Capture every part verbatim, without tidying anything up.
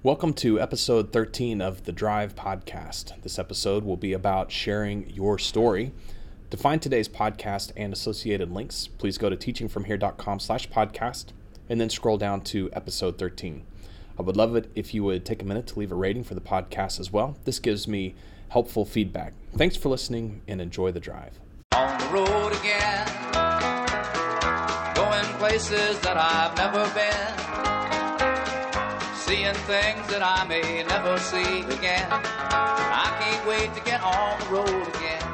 Welcome to episode thirteen of the Drive podcast. This episode will be about sharing your story. To find today's podcast and associated links, please go to teachingfromhere.com slash podcast and then scroll down to episode thirteen. I would love it if you would take a minute to leave a rating for the podcast as well. This gives me helpful feedback. Thanks for listening and enjoy the drive. On the road again, going places that I've never been, seeing things that I may never see again. I can't wait to get on the road again.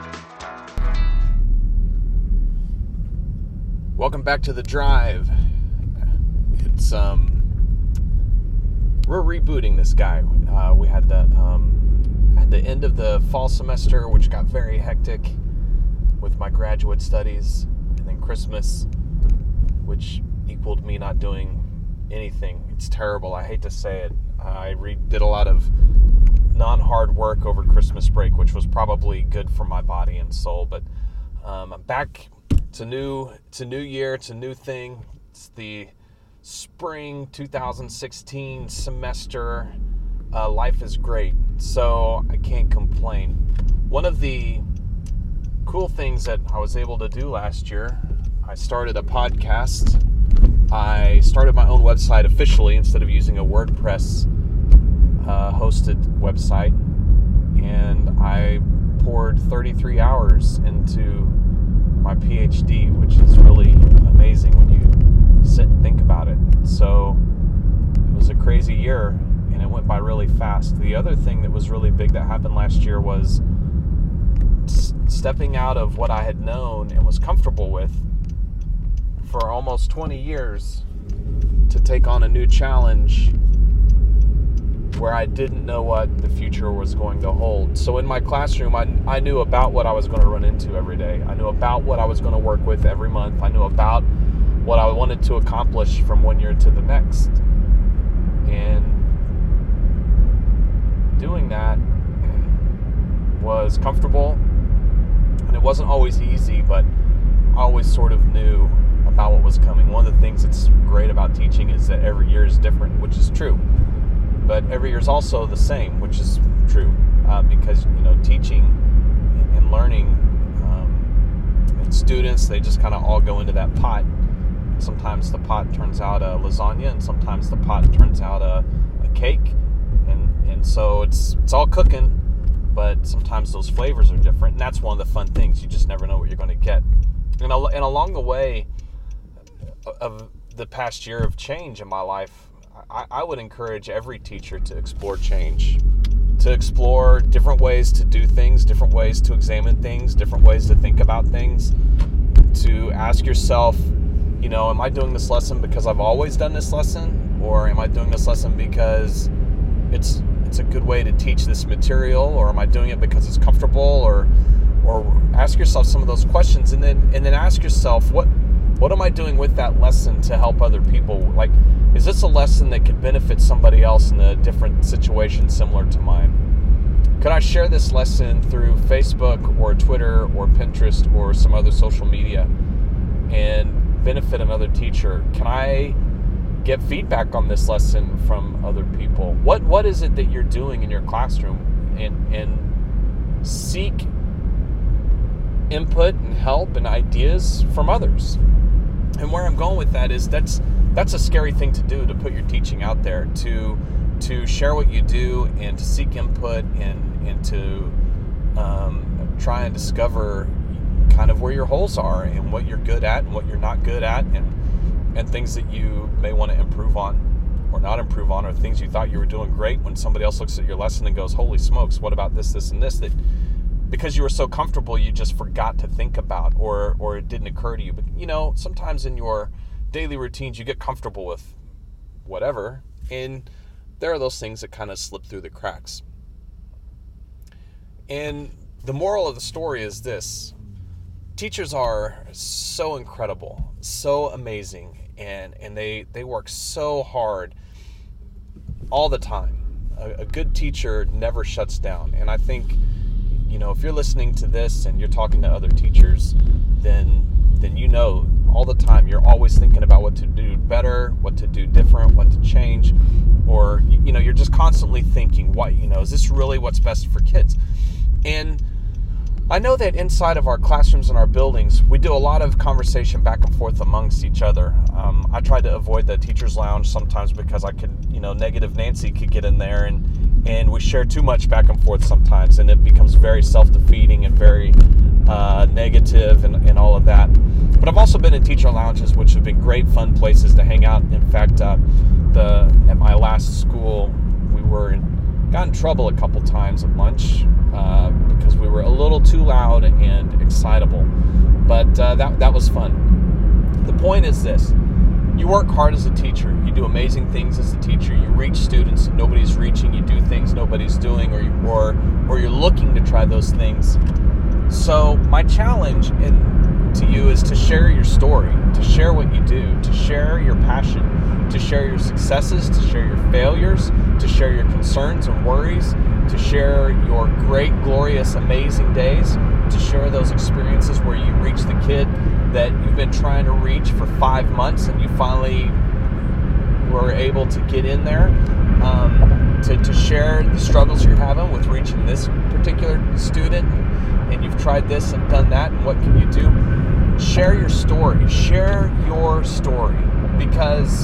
Welcome back to the Drive. It's um, we're rebooting this guy. Uh, we had the um, at the end of the fall semester, which got very hectic with my graduate studies, and then Christmas, which equaled me not doing anything. It's terrible. I hate to say it. I re- did a lot of non-hard work over Christmas break, which was probably good for my body and soul. But um, I'm back. It's a new, it's a new year. It's a new thing. It's the spring two thousand sixteen semester. Uh, life is great, so I can't complain. One of the cool things that I was able to do last year, I started a podcast. I started my own website officially instead of using a WordPress uh, hosted website, and I poured thirty-three hours into my P H D, which is really amazing when you sit and think about it. So it was a crazy year, and it went by really fast. The other thing that was really big that happened last year was s- stepping out of what I had known and was comfortable with for almost twenty years to take on a new challenge where I didn't know what the future was going to hold. So in my classroom, I, I knew about what I was going to run into every day. I knew about what I was going to work with every month. I knew about what I wanted to accomplish from one year to the next. And doing that was comfortable, and it wasn't always easy, but I always sort of knew about what was coming. One of the things that's great about teaching is that every year is different, which is true. But every year is also the same, which is true, uh, because, you know, teaching and learning um, and students, they just kind of all go into that pot. Sometimes the pot turns out a lasagna, and sometimes the pot turns out a, a cake. And, and so it's it's all cooking, but sometimes those flavors are different. And that's one of the fun things. You just never know what you're going to get. And, al- and along the way of the past year of change in my life, I, I would encourage every teacher to explore change, to explore different ways to do things, different ways to examine things, different ways to think about things, to ask yourself, you know, am I doing this lesson because I've always done this lesson, or am I doing this lesson because it's it's a good way to teach this material, or am I doing it because it's comfortable, or or ask yourself some of those questions, and then and then ask yourself, what what am I doing with that lesson to help other people? Like, is this a lesson that could benefit somebody else in a different situation similar to mine? Could I share this lesson through Facebook or Twitter or Pinterest or some other social media and benefit another teacher? Can I get feedback on this lesson from other people? What What is it that you're doing in your classroom? And, and seek input and help and ideas from others. And where I'm going with that is that's that's a scary thing to do, to put your teaching out there, to to share what you do and to seek input and, and to um, try and discover kind of where your holes are and what you're good at and what you're not good at, and and things that you may want to improve on or not improve on, or things you thought you were doing great when somebody else looks at your lesson and goes, holy smokes, what about this, this, and this, that because you were so comfortable, you just forgot to think about, or or it didn't occur to you. But, you know, sometimes in your daily routines, you get comfortable with whatever, and there are those things that kind of slip through the cracks. And the moral of the story is this: teachers are so incredible, so amazing, and, and they, they work so hard all the time. A, a good teacher never shuts down. And I think, you know, if you're listening to this and you're talking to other teachers, then then you know all the time you're always thinking about what to do better, what to do different, what to change, or, you know, you're just constantly thinking, what, you know, is this really what's best for kids? And I know that inside of our classrooms and our buildings, we do a lot of conversation back and forth amongst each other. Um, I try to avoid the teacher's lounge sometimes because I could, you know, negative Nancy could get in there, and, and we share too much back and forth sometimes, and it becomes very self-defeating and very uh, negative and, and all of that. But I've also been in teacher lounges, which have been great, fun places to hang out. In fact, uh, the at my last school, we were in, got in trouble a couple times at lunch. Uh, because we were a little too loud and excitable, but uh, that that was fun. The point is this: you work hard as a teacher, you do amazing things as a teacher, you reach students nobody's reaching, you do things nobody's doing, or you, or or you're looking to try those things. So my challenge in, to you is to share your story, to share what you do, to share your passion, to share your successes, to share your failures, to share your concerns and worries, to share your great, glorious, amazing days, to share those experiences where you reach the kid that you've been trying to reach for five months and you finally were able to get in there, um, to, to share the struggles you're having with reaching this particular student, and you've tried this and done that, and what can you do? Share your story. Share your story, because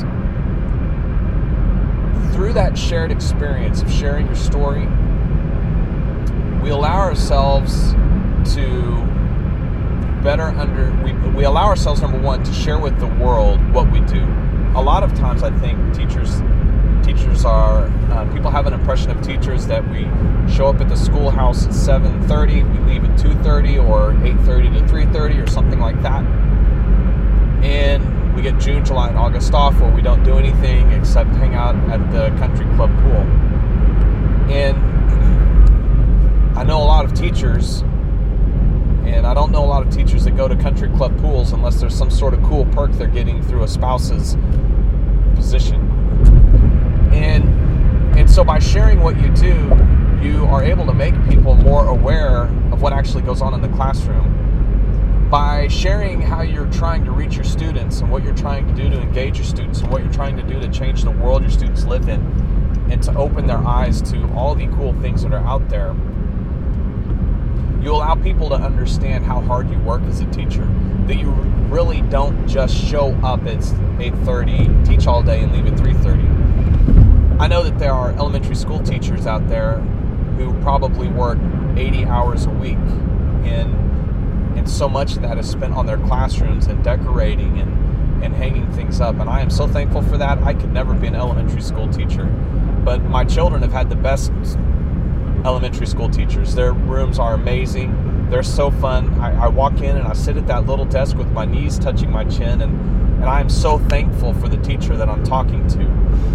through that shared experience of sharing your story, we allow ourselves to better under, we, we allow ourselves, number one, to share with the world what we do. A lot of times I think teachers, teachers are, uh, people have an impression of teachers that we show up at the schoolhouse at seven thirty, we leave at two thirty or eight thirty to three thirty or something like that. And we get June, July, and August off where we don't do anything except hang out at the country club pool. And I know a lot of teachers, and I don't know a lot of teachers that go to country club pools unless there's some sort of cool perk they're getting through a spouse's position. And and so by sharing what you do, you are able to make people more aware of what actually goes on in the classroom. By sharing how you're trying to reach your students and what you're trying to do to engage your students and what you're trying to do to change the world your students live in and to open their eyes to all the cool things that are out there, you allow people to understand how hard you work as a teacher, that you really don't just show up at eight thirty, teach all day, and leave at three thirty. I know that there are elementary school teachers out there who probably work eighty hours a week, and and so much of that is spent on their classrooms and decorating and, and hanging things up, and I am so thankful for that. I could never be an elementary school teacher, but my children have had the best elementary school teachers. Their rooms are amazing. They're so fun. I, I walk in and I sit at that little desk with my knees touching my chin, and, and I am so thankful for the teacher that I'm talking to.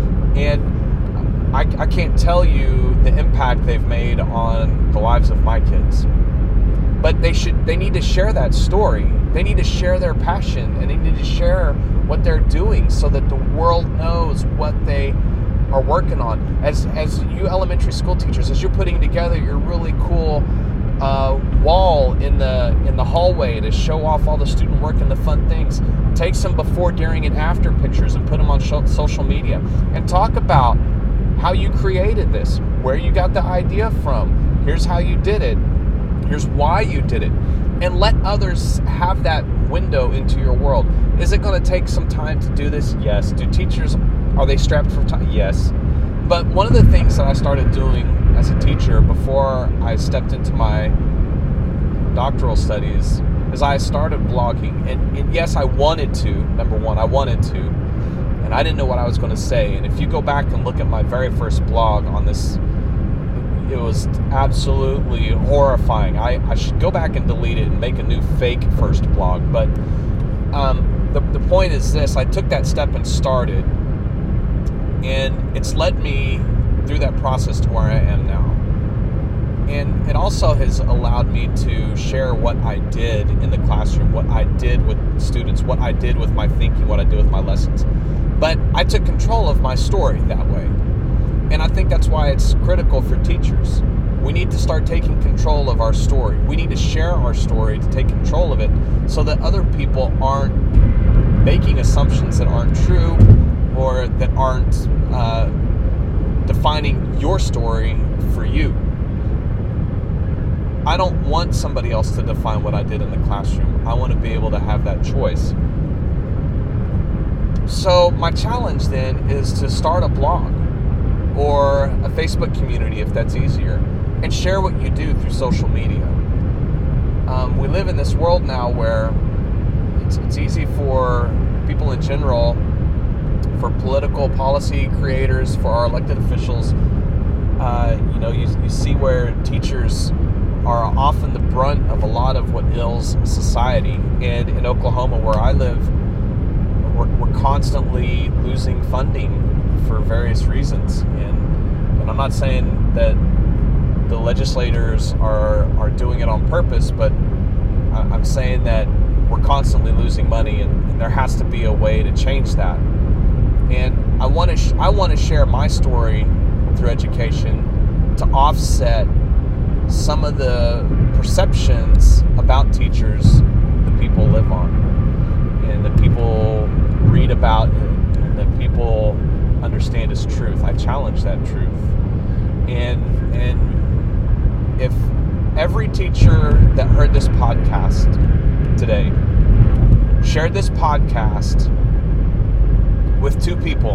And I, I can't tell you the impact they've made on the lives of my kids. But they should. They need to share that story. They need to share their passion, and they need to share what they're doing so that the world knows what they are working on. As as you elementary school teachers, as you're putting together your really cool uh, wall in the in the hallway to show off all the student work and the fun things, take some before, during, and after pictures and put them on sh- social media, and talk about how you created this, where you got the idea from. Here's how you did it. Here's why you did it. And let others have that window into your world. Is it going to take some time to do this? Yes. Do teachers, are they strapped for time? Yes. But one of the things that I started doing as a teacher before I stepped into my doctoral studies is I started blogging. And, and yes, I wanted to. Number one, I wanted to. And I didn't know what I was going to say. And if you go back and look at my very first blog on this, it was absolutely horrifying. I, I should go back and delete it and make a new fake first blog. But um, the, the point is this. I took that step and started. And it's led me through that process to where I am now. And it also has allowed me to share what I did in the classroom, what I did with students, what I did with my thinking, what I did with my lessons. But I took control of my story that way. And I think that's why it's critical for teachers. We need to start taking control of our story. We need to share our story to take control of it so that other people aren't making assumptions that aren't true or that aren't uh, defining your story for you. I don't want somebody else to define what I did in the classroom. I want to be able to have that choice. So my challenge then is to start a blog or a Facebook community if that's easier, and share what you do through social media. Um, we live in this world now where it's, it's easy for people in general, for political policy creators, for our elected officials. Uh, you know, you, you see where teachers are often the brunt of a lot of what ails society. And in Oklahoma, where I live, we're, we're constantly losing funding for various reasons. And, and I'm not saying that the legislators are, are doing it on purpose, but I'm saying that we're constantly losing money, and, and there has to be a way to change that. And I want to sh- I want to share my story through education to offset some of the perceptions about teachers that people live on, and that people read about, and that people understand as truth. I challenge that truth. And and if every teacher that heard this podcast today shared this podcast with two people,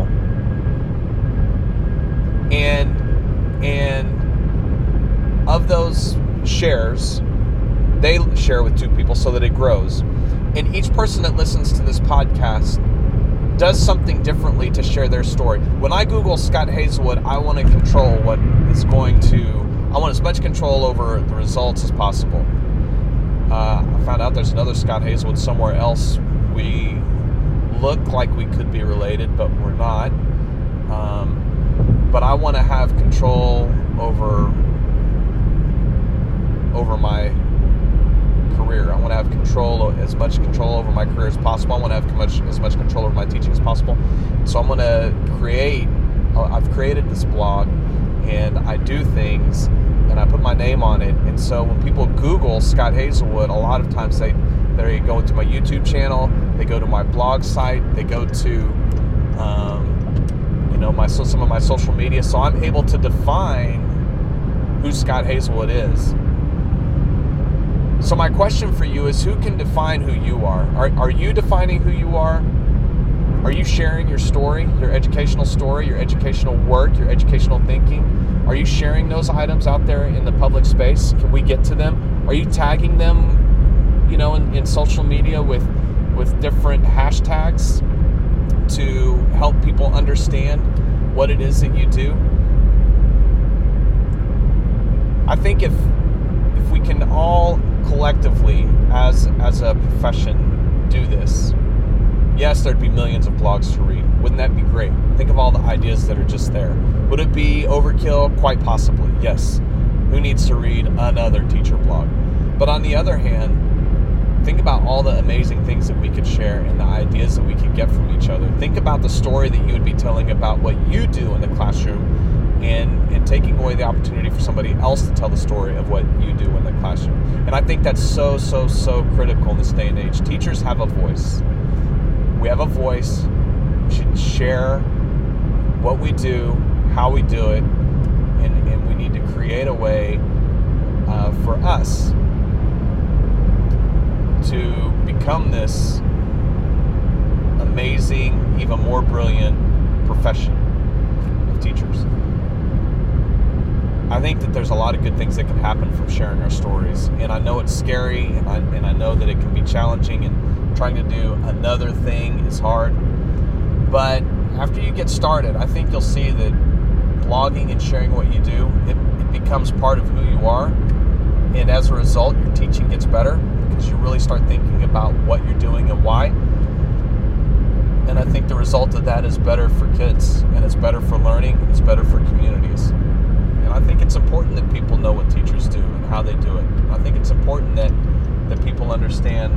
and and of those shares, they share with two people so that it grows, and each person that listens to this podcast does something differently to share their story. When I Google Scott Hazelwood, I want to control what is going to, I want as much control over the results as possible. Uh, I found out there's another Scott Hazelwood somewhere else. We look like we could be related, but we're not. Um, but I want to have control over over my career. I want to have control, as much control over my career as possible. I want to have much, as much control over my teaching as possible. So I'm going to create, I've created this blog, and I do things, and I put my name on it. And so when people Google Scott Hazelwood, a lot of times they, they go to my YouTube channel, they go to my blog site, they go to, um, you know, my so some of my social media. So I'm able to define who Scott Hazelwood is. So my question for you is, who can define who you are? Are, are you defining who you are? Are you sharing your story, your educational story, your educational work, your educational thinking? Are you sharing those items out there in the public space? Can we get to them? Are you tagging them, you know, in, in social media with, with different hashtags to help people understand what it is that you do? I think if if we can all collectively, as as a profession, do this, yes, there'd be millions of blogs to read. Wouldn't that be great? Think of all the ideas that are just there. Would it be overkill? Quite possibly, yes. Who needs to read another teacher blog? But on the other hand, think about all the amazing things that we could share and the ideas that we could get from each other. Think about the story that you would be telling about what you do in the classroom, and, and taking away the opportunity for somebody else to tell the story of what you do in the classroom. And I think that's so, so, so critical in this day and age. Teachers have a voice. We have a voice. We should share what we do, how we do it, and, and we need to create a way uh, for us to become this amazing, even more brilliant profession of teachers. I think that there's a lot of good things that can happen from sharing our stories, and I know it's scary, and I, and I know that it can be challenging, and trying to do another thing is hard, but after you get started, I think you'll see that blogging and sharing what you do, it, it becomes part of who you are, and as a result, your teaching gets better, because you really start thinking about what you're doing and why. And I think the result of that is better for kids, and it's better for learning, it's better for communities. And I think it's important that people know what teachers do and how they do it. I think it's important that, that people understand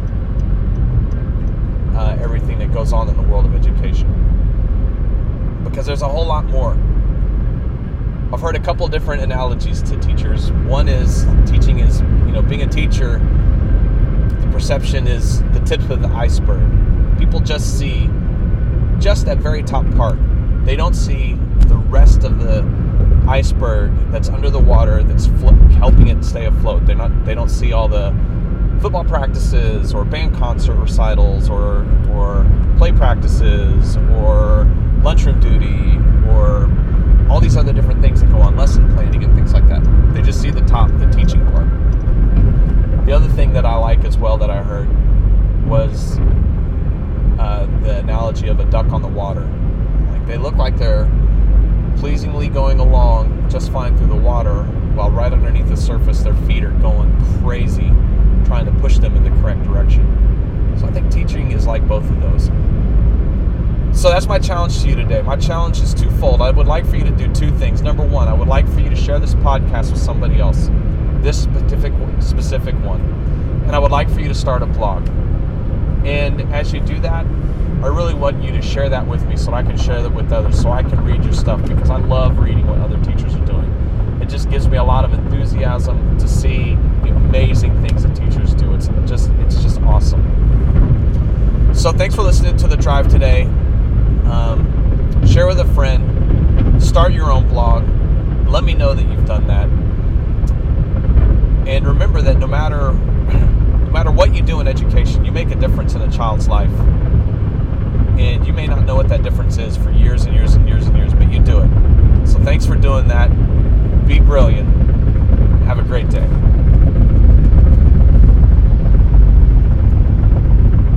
uh, everything that goes on in the world of education. Because there's a whole lot more. I've heard a couple different analogies to teachers. One is teaching is, you know, being a teacher, the perception is the tip of the iceberg. People just see just that very top part. They don't see the rest of the iceberg that's under the water that's flo- helping it stay afloat. They're not. They don't see all the football practices or band concert recitals or or play practices or lunchroom duty or all these other different things that go on, lesson planning and things like that. They just see the top, the teaching part. The other thing that I like as well that I heard was uh, the analogy of a duck on the water. Like they look like they're pleasingly going along just fine through the water, while right underneath the surface their feet are going crazy, trying to push them in the correct direction. So I think teaching is like both of those. So that's my challenge to you today. My challenge is twofold. I would like for you to do two things. Number one, I would like for you to share this podcast with somebody else, this specific specific one. And I would like for you to start a blog. And as you do that, I really want you to share that with me so I can share that with others, so I can read your stuff, because I love reading what other teachers are doing. It just gives me a lot of enthusiasm to see the amazing things that teachers do. It's just it's just awesome. So thanks for listening to The Drive today. Um, share with a friend. Start your own blog. Let me know that you've done that. And remember that no matter no matter what you do in education, you make a difference in a child's life. And you may not know what that difference is for years and years and years and years,